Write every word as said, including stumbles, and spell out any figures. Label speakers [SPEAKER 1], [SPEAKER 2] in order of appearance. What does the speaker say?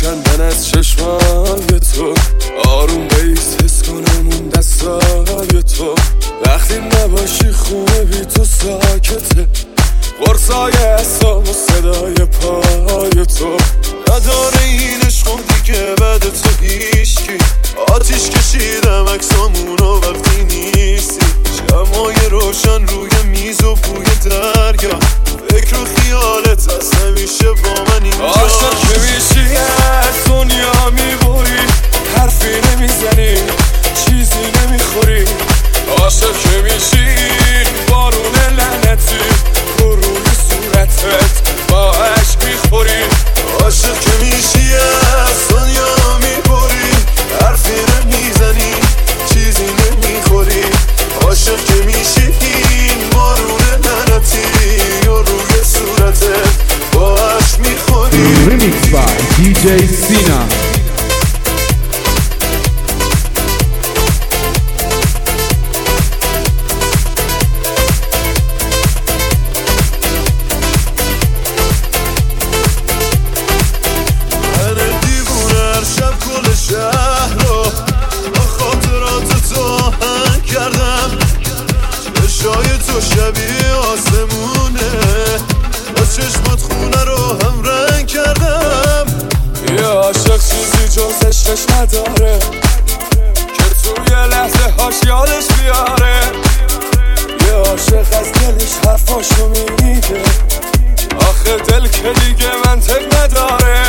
[SPEAKER 1] کندن از چشمای تو، آروم بیس حس کنم اون دستای تو. وقتی نباشی خونه بی تو ساکته، قرصای اعصاب و صدای پای تو. نداره این عشق دیگه بعد تو هیچکی، آتیش کشیدم عکسامونو وقتی نیستی. شمای روشن روی میز و بوی دریا، فکر و خیالت هست همیشه با من اینجا. عاشق که میشی از دنیا میبری، حرفی نمیزنی چیزی نمیخوری. عاشق که میشی بارون لعنتی رو روی صورتت با عشق میخوری. عاشق که میشی از دنیا میبری، حرفی نمیزنی چیزی نمیخوری. عاشق که میشی این بارون لعنتی رو روی صورتت با عشق میخوری.
[SPEAKER 2] Remix by دی جی سینا.
[SPEAKER 1] چشای تو شبیه آسمونه، با چشمات خونه رو هم رنگ کردم. یه عاشق چیزی جز عشقش نداره که توی لحظه هاش یادش بیاره. یه عاشق از دلش حرفاشو میگه، آخه دل که دیگه منطق نداره.